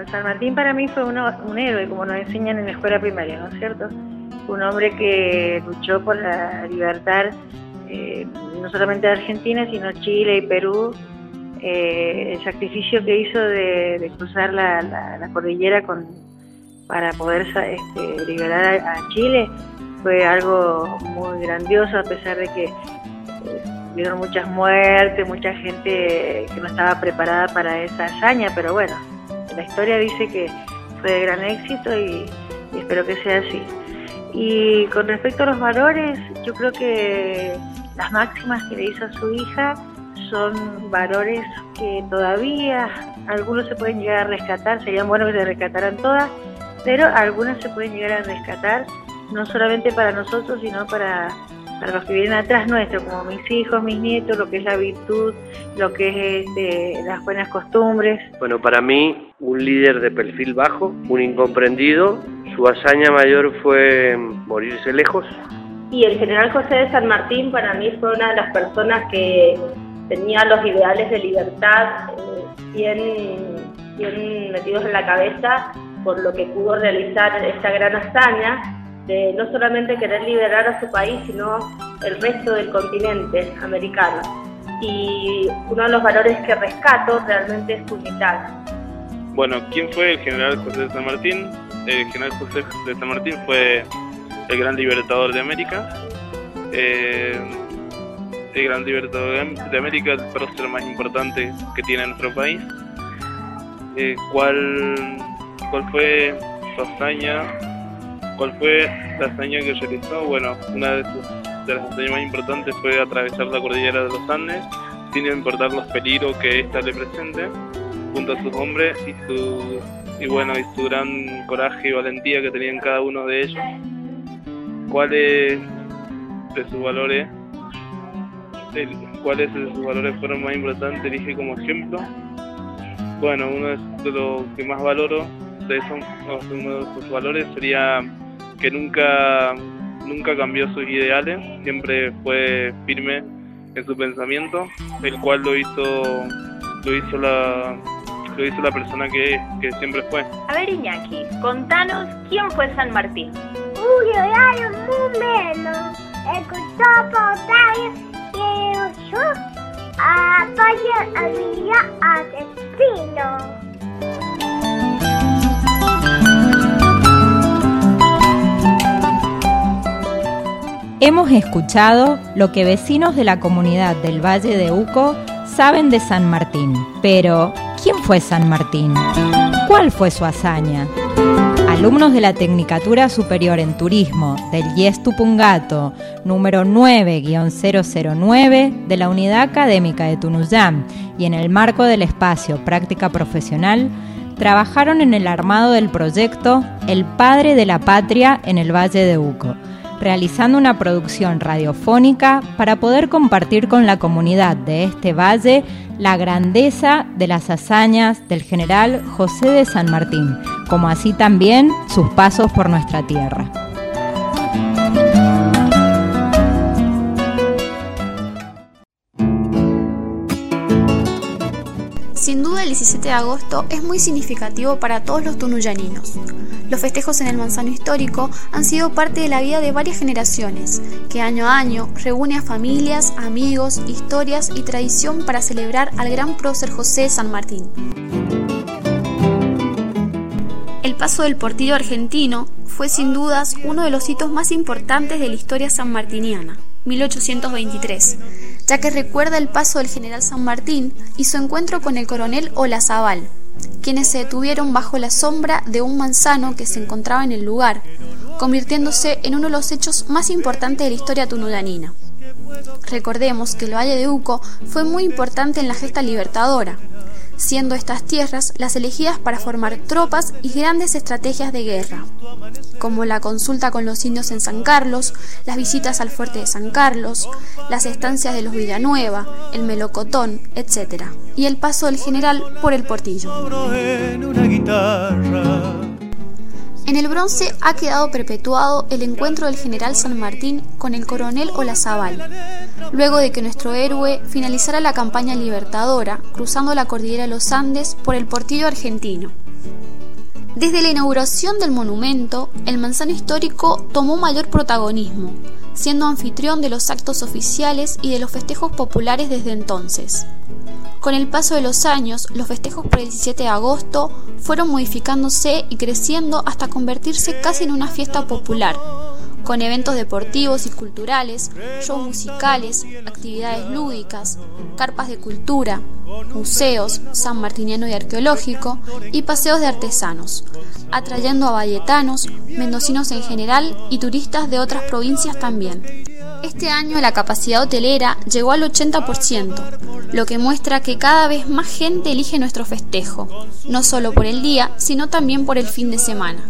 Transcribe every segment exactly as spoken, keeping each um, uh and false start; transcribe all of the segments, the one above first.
San Martín para mí fue uno, un héroe, como nos enseñan en la escuela primaria, ¿no es cierto? Un hombre que luchó por la libertad, eh, no solamente de Argentina, sino Chile y Perú. Eh, el sacrificio que hizo de, de cruzar la, la, la cordillera con, para poder este, liberar a, a Chile fue algo muy grandioso, a pesar de que eh, hubieron muchas muertes, mucha gente que no estaba preparada para esa hazaña, pero bueno, la historia dice que fue de gran éxito y, y espero que sea así. Y con respecto a los valores, yo creo que las máximas que le hizo a su hija son valores que todavía algunos se pueden llegar a rescatar, serían buenos que se rescataran todas, pero algunas se pueden llegar a rescatar, no solamente para nosotros, sino para, para los que vienen atrás nuestro, como mis hijos, mis nietos, lo que es la virtud, lo que es este, las buenas costumbres. Bueno, para mí, un líder de perfil bajo, un incomprendido. Su hazaña mayor fue morirse lejos. Y el general José de San Martín para mí fue una de las personas que tenía los ideales de libertad eh, bien, bien metidos en la cabeza, por lo que pudo realizar esta gran hazaña de no solamente querer liberar a su país, sino el resto del continente americano. Y uno de los valores que rescato realmente es su humildad. Bueno, ¿quién fue el general José de San Martín? El general José de San Martín fue el gran libertador de América. Eh, el gran libertador de América, el prócer más importante que tiene nuestro país. Eh, ¿cuál, ¿Cuál fue su hazaña? ¿Cuál fue la hazaña que realizó? Bueno, una de, sus, de las hazañas más importantes fue atravesar la cordillera de los Andes, sin importar los peligros que ésta le presente, junto a sus hombres y su, y bueno, y su gran coraje y valentía que tenían cada uno de ellos. ¿Cuáles de sus valores, el, cuáles de sus valores fueron más importantes? Elige como ejemplo. Bueno, uno de los que más valoro de esos, uno de sus valores sería que nunca, nunca cambió sus ideales, siempre fue firme en su pensamiento, el cual lo hizo, lo hizo la, lo hizo la persona que, que siempre fue. A ver, Iñaki, contanos quién fue San Martín. Un horario muy menos, escuchó por y yo apoyo a mi asesino. Hemos escuchado lo que vecinos de la comunidad del Valle de Uco saben de San Martín. Pero, ¿quién fue San Martín? ¿Cuál fue su hazaña? Alumnos de la Tecnicatura Superior en Turismo del I E S Tupungato, número nueve guion cero cero nueve de la Unidad Académica de Tunuyán y en el marco del espacio Práctica Profesional, trabajaron en el armado del proyecto El Padre de la Patria en el Valle de Uco, realizando una producción radiofónica para poder compartir con la comunidad de este valle la grandeza de las hazañas del general José de San Martín, como así también sus pasos por nuestra tierra. Sin duda el diecisiete de agosto es muy significativo para todos los tunuyaninos. Los festejos en el Manzano Histórico han sido parte de la vida de varias generaciones, que año a año reúne a familias, amigos, historias y tradición para celebrar al gran prócer José de San Martín. El paso del Portillo argentino fue sin dudas uno de los hitos más importantes de la historia sanmartiniana, mil ochocientos veintitrés, ya que recuerda el paso del general San Martín y su encuentro con el coronel Olazábal, quienes se detuvieron bajo la sombra de un manzano que se encontraba en el lugar, convirtiéndose en uno de los hechos más importantes de la historia tunuyanina. Recordemos que el Valle de Uco fue muy importante en la gesta libertadora, siendo estas tierras las elegidas para formar tropas y grandes estrategias de guerra, como la consulta con los indios en San Carlos, las visitas al fuerte de San Carlos, las estancias de los Villanueva, el Melocotón, etcétera, y el paso del general por el Portillo. En el bronce ha quedado perpetuado el encuentro del general San Martín con el coronel Olazábal, luego de que nuestro héroe finalizara la campaña libertadora cruzando la cordillera de los Andes por el Portillo argentino. Desde la inauguración del monumento, el Manzano Histórico tomó mayor protagonismo, siendo anfitrión de los actos oficiales y de los festejos populares desde entonces. Con el paso de los años, los festejos por el diecisiete de agosto fueron modificándose y creciendo hasta convertirse casi en una fiesta popular, con eventos deportivos y culturales, shows musicales, actividades lúdicas, carpas de cultura, museos, sanmartiniano y arqueológico y paseos de artesanos, atrayendo a valletanos, mendocinos en general y turistas de otras provincias también. Este año la capacidad hotelera llegó al ochenta por ciento, lo que muestra que cada vez más gente elige nuestro festejo, no solo por el día, sino también por el fin de semana.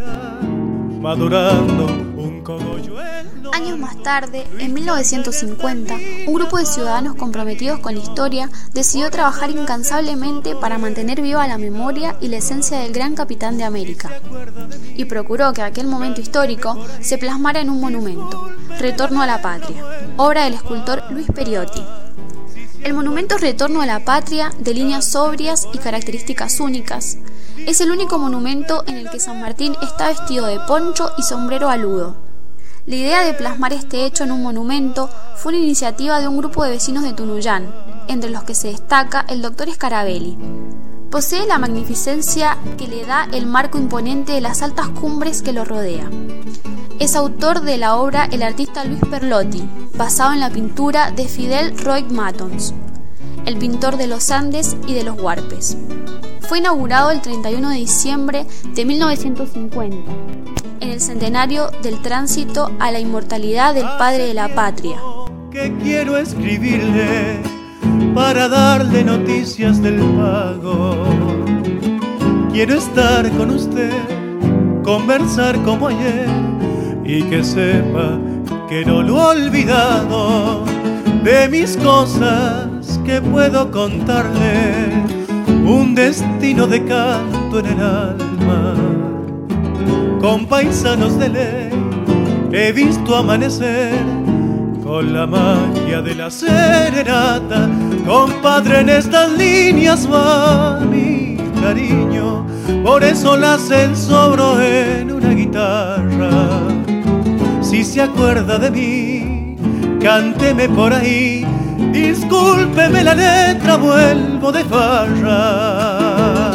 Años más tarde, en mil novecientos cincuenta, un grupo de ciudadanos comprometidos con la historia decidió trabajar incansablemente para mantener viva la memoria y la esencia del gran capitán de América, y procuró que aquel momento histórico se plasmara en un monumento, Retorno a la Patria, obra del escultor Luis Periotti. El monumento Retorno a la Patria, de líneas sobrias y características únicas, es el único monumento en el que San Martín está vestido de poncho y sombrero aludo. La idea de plasmar este hecho en un monumento fue una iniciativa de un grupo de vecinos de Tunuyán, entre los que se destaca el doctor Scarabelli. Posee la magnificencia que le da el marco imponente de las altas cumbres que lo rodea. Es autor de la obra el artista Luis Perlotti, basado en la pintura de Fidel Roig Matons, el pintor de los Andes y de los Huarpes. Fue inaugurado el treinta y uno de diciembre de mil novecientos cincuenta, en el centenario del tránsito a la inmortalidad del padre de la patria. Que quiero escribirle para darle noticias del pago. Quiero estar con usted, conversar como ayer, y que sepa que no lo he olvidado. De mis cosas que puedo contarle, un destino de canto en el alma. Con paisanos de ley he visto amanecer, con la magia de la serenata. Compadre, en estas líneas va mi cariño, por eso las ensobro en una guitarra. Si se acuerda de mí, cánteme por ahí, discúlpeme la letra, vuelvo de farra.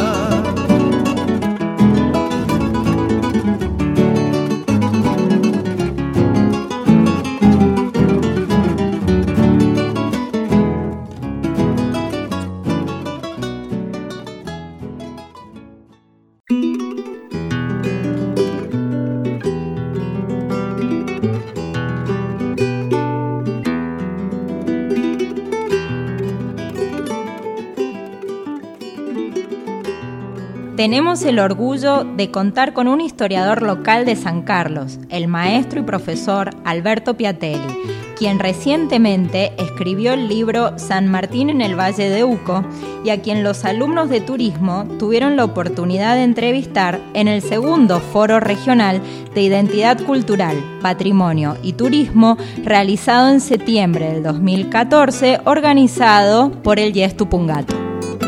Tenemos el orgullo de contar con un historiador local de San Carlos, el maestro y profesor Alberto Piatelli, quien recientemente escribió el libro San Martín en el Valle de Uco y a quien los alumnos de turismo tuvieron la oportunidad de entrevistar en el segundo Foro Regional de Identidad Cultural, Patrimonio y Turismo realizado en septiembre del dos mil catorce, organizado por el Yes Tupungato.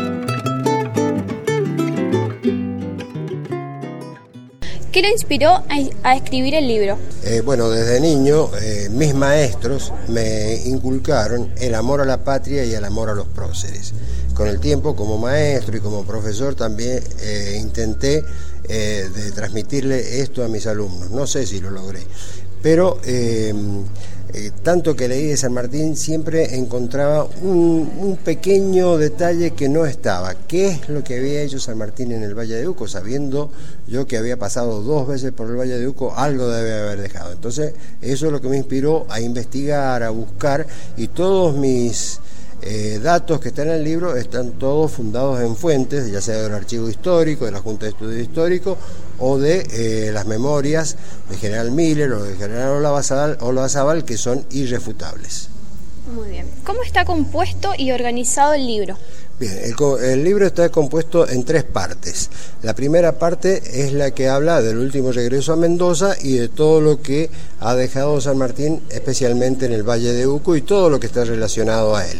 ¿Qué lo inspiró a, a escribir el libro? Eh, bueno, desde niño eh, mis maestros me inculcaron el amor a la patria y el amor a los próceres. Con el tiempo, como maestro y como profesor, también eh, intenté eh, de transmitirle esto a mis alumnos. No sé si lo logré, pero eh, eh, tanto que leí de San Martín siempre encontraba un, un pequeño detalle que no estaba. ¿Qué es lo que había hecho San Martín en el Valle de Uco? Sabiendo yo que había pasado dos veces por el Valle de Uco, algo debe haber dejado. Entonces eso es lo que me inspiró a investigar, a buscar, y todos mis eh, datos que están en el libro están todos fundados en fuentes, ya sea del archivo histórico, de la Junta de Estudios Históricos, o de eh, las memorias de General Miller o de General Olazábal, que son irrefutables. Muy bien. ¿Cómo está compuesto y organizado el libro? Bien, el, el libro está compuesto en tres partes. La primera parte es la que habla del último regreso a Mendoza y de todo lo que ha dejado San Martín, especialmente en el Valle de Uco, y todo lo que está relacionado a él.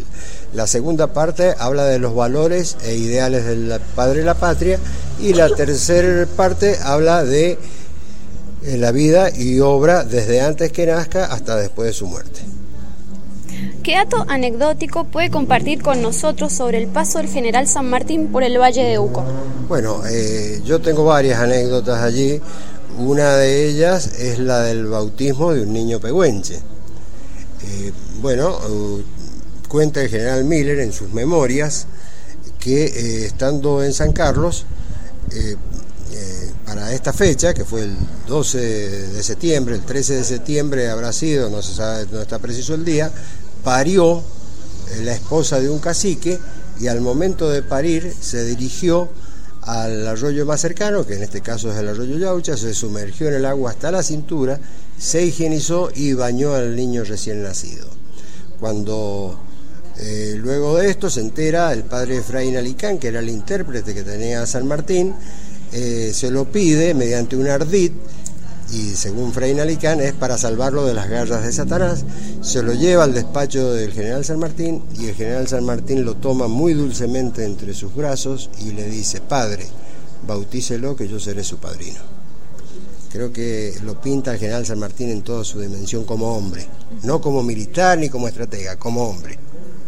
La segunda parte habla de los valores e ideales del padre de la patria, y la tercera parte habla de la vida y obra desde antes que nazca hasta después de su muerte. ¿Qué dato anecdótico puede compartir con nosotros sobre el paso del general San Martín por el Valle de Uco? Bueno, eh, yo tengo varias anécdotas allí. Una de ellas es la del bautismo de un niño pehuenche. Eh, bueno, uh, cuenta el general Miller en sus memorias que eh, estando en San Carlos, eh, eh, para esta fecha, que fue el doce de septiembre, el trece de septiembre habrá sido, no se sabe, no está preciso el día, parió eh, la esposa de un cacique, y al momento de parir se dirigió al arroyo más cercano, que en este caso es el arroyo Yaucha, se sumergió en el agua hasta la cintura, se higienizó y bañó al niño recién nacido. Cuando eh, luego de esto se entera el padre Efraín Alicán, que era el intérprete que tenía San Martín, eh, se lo pide mediante un ardid, y según Efraín Alicán es para salvarlo de las garras de Satanás. Se lo lleva al despacho del general San Martín, y el general San Martín lo toma muy dulcemente entre sus brazos y le dice: padre, bautícelo que yo seré su padrino. Creo que lo pinta el general San Martín en toda su dimensión como hombre, no como militar ni como estratega, como hombre.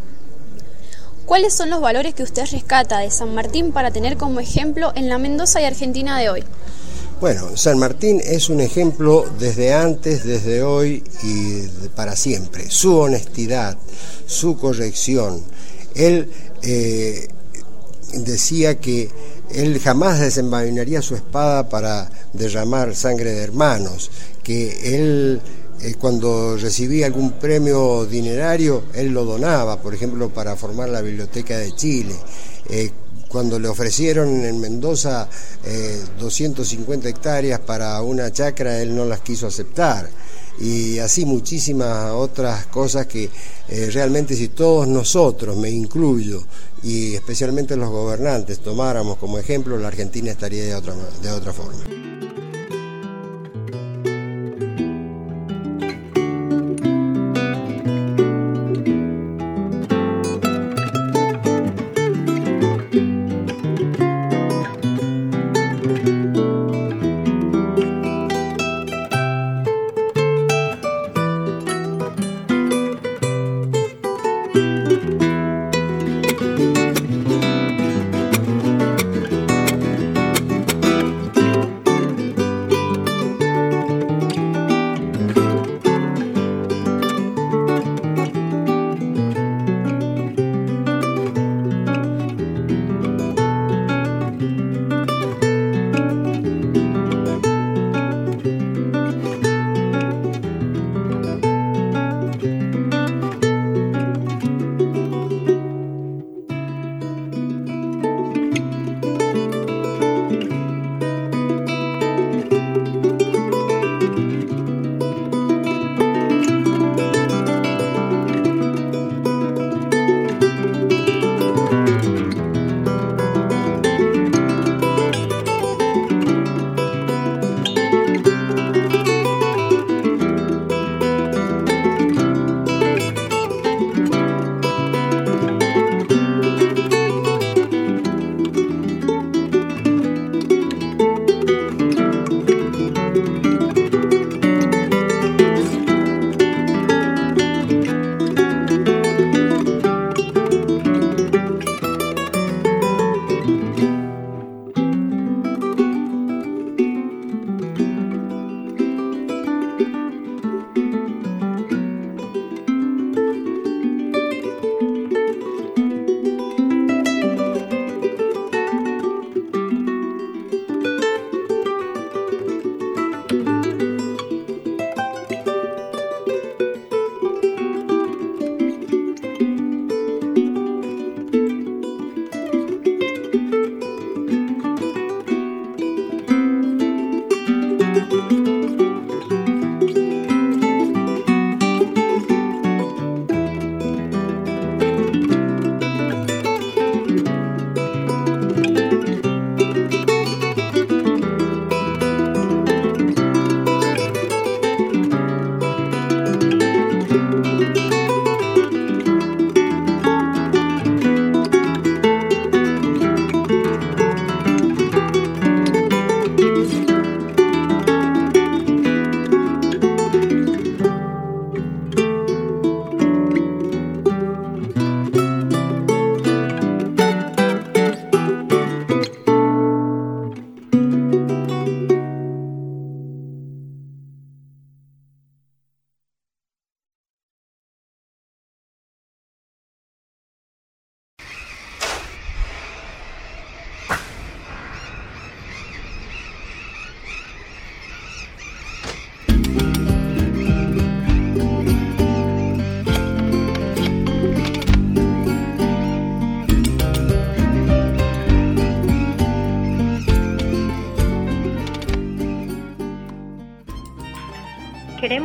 ¿Cuáles son los valores que usted rescata de San Martín para tener como ejemplo en la Mendoza y Argentina de hoy? Bueno, San Martín es un ejemplo desde antes, desde hoy y para siempre. Su honestidad, su corrección. Él eh, decía que él jamás desenvainaría su espada para derramar sangre de hermanos, que él eh, cuando recibía algún premio dinerario, él lo donaba, por ejemplo, para formar la Biblioteca de Chile. Eh, Cuando le ofrecieron en Mendoza eh, doscientas cincuenta hectáreas para una chacra, él no las quiso aceptar. Y así muchísimas otras cosas que eh, realmente, si todos nosotros, me incluyo, y especialmente los gobernantes, tomáramos como ejemplo, la Argentina estaría de otra, de otra forma.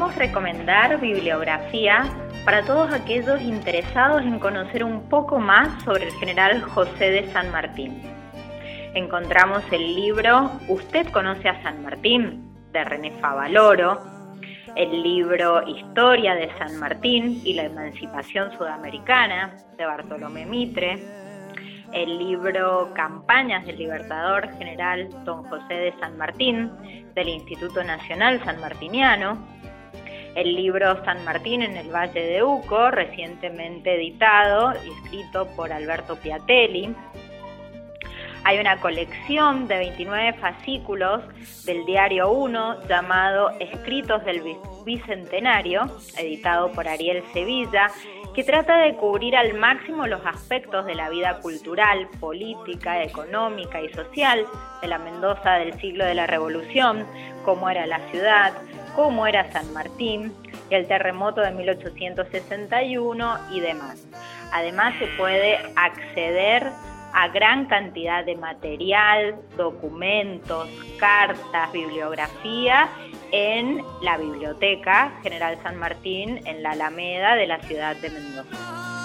queremos recomendar bibliografía para todos aquellos interesados en conocer un poco más sobre el general José de San Martín. Encontramos el libro ¿Usted conoce a San Martín?, de René Favaloro, el libro Historia de San Martín y la Emancipación Sudamericana, de Bartolomé Mitre, el libro Campañas del Libertador General Don José de San Martín, del Instituto Nacional Sanmartiniano, el libro San Martín en el Valle de Uco, recientemente editado y escrito por Alberto Piatelli. Hay una colección de veintinueve fascículos del Diario uno llamado Escritos del Bicentenario, editado por Ariel Sevilla, que trata de cubrir al máximo los aspectos de la vida cultural, política, económica y social de la Mendoza del siglo de la Revolución, cómo era la ciudad, cómo era San Martín, y el terremoto de mil ochocientos sesenta y uno y demás. Además, se puede acceder a gran cantidad de material, documentos, cartas, bibliografía en la Biblioteca General San Martín en la Alameda de la ciudad de Mendoza.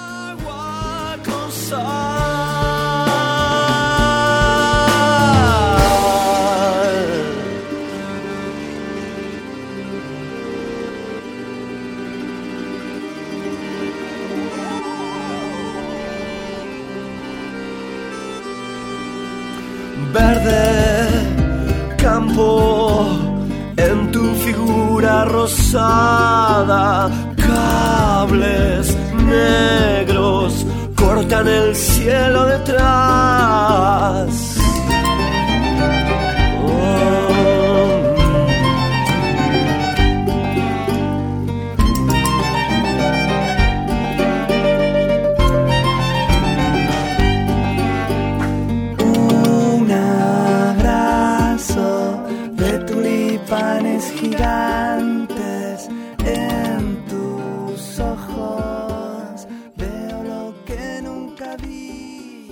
Verde campo en tu figura rosada, cables negros cortan el cielo detrás. Panes gigantes en tus ojos, veo lo que nunca vi.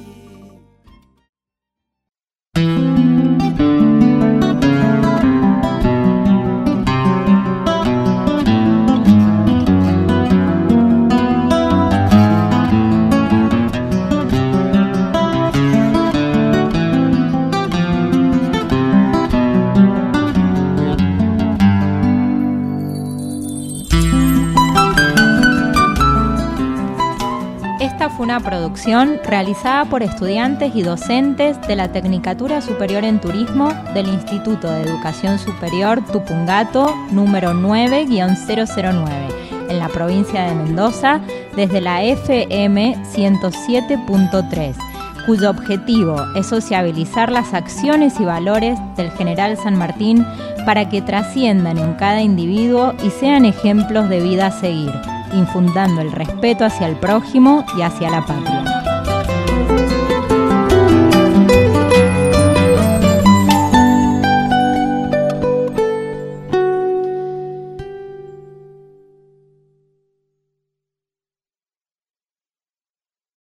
Esta fue una producción realizada por estudiantes y docentes de la Tecnicatura Superior en Turismo del Instituto de Educación Superior Tupungato número nueve guion cero cero nueve en la provincia de Mendoza desde la F M ciento siete punto tres, cuyo objetivo es sociabilizar las acciones y valores del general San Martín para que trasciendan en cada individuo y sean ejemplos de vida a seguir, infundando el respeto hacia el prójimo y hacia la patria.